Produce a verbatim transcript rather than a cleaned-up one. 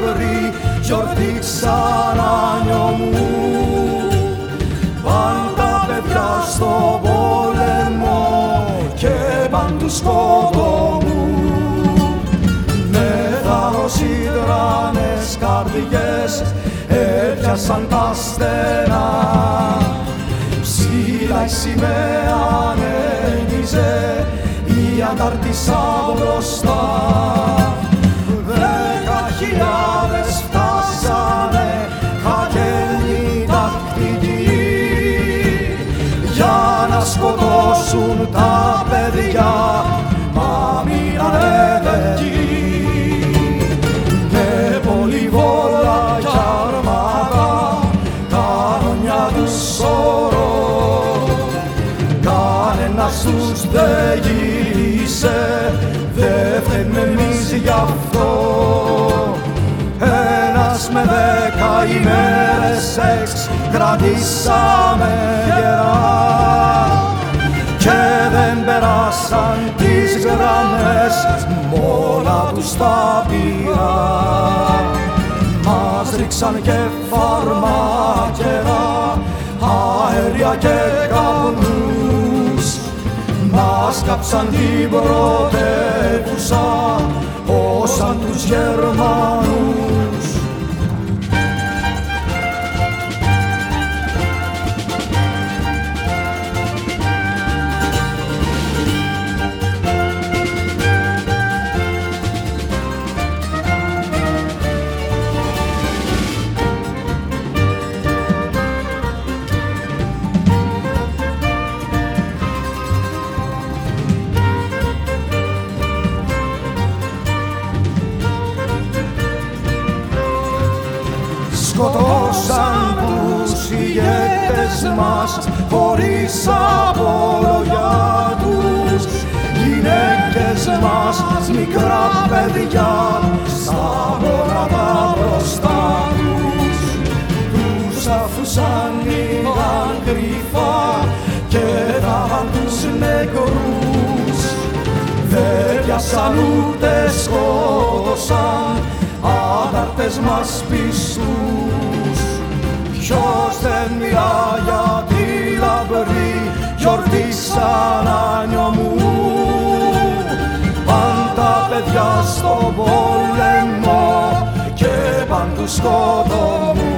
λαμπρή γιορτή ξανά μου. Παν τα παιδιά στο πόλεμο και παν του σκοτωμού. Με θάρρος οι τρανές καρδιές έπιασαν τα στενά. Ψηλά η σημαία ανέμιζε, η Αντάρτισσα μπροστά. Δέκα χιλιάδες φτάσανε χαγένοι τακτικοί για να σκοτώσουν τα παιδιά, μα μείνανε εκεί. Με πολυβόλα κι αρμάδα, κανονιά τους σωρό, κανένας τους δεν γύρισε, δε φταίμε εμείς γι' αυτό. Ένας με δέκα ημέρες εξ κρατήσαμε γερά και δεν περάσαν τις γραμμές, μόνα τους τα πήρα. Μας ρίξαν και φαρμάκερα, αέρια και καπνούς. Μας κάψαν την πρωτεύουσα, όσαν τους Γερμανούς. Σκοτώσαν τους ηγέτες μας χωρίς απολογιά τους. Γυναίκες μας, μικρά παιδιά, στα γόνατα μπροστά τους. Τους αφούσαν λίγαν κρυφά και θάβαν τους νεκρούς. Δεν πιάσαν ούτε σκότωσαν αντάρτες μας πιστούς. Ποιος δεν μιλά για τη λαμπρή γιορτή ξανά μου. Παν τα παιδιά στον πόλεμο και παν του σκοτωμού.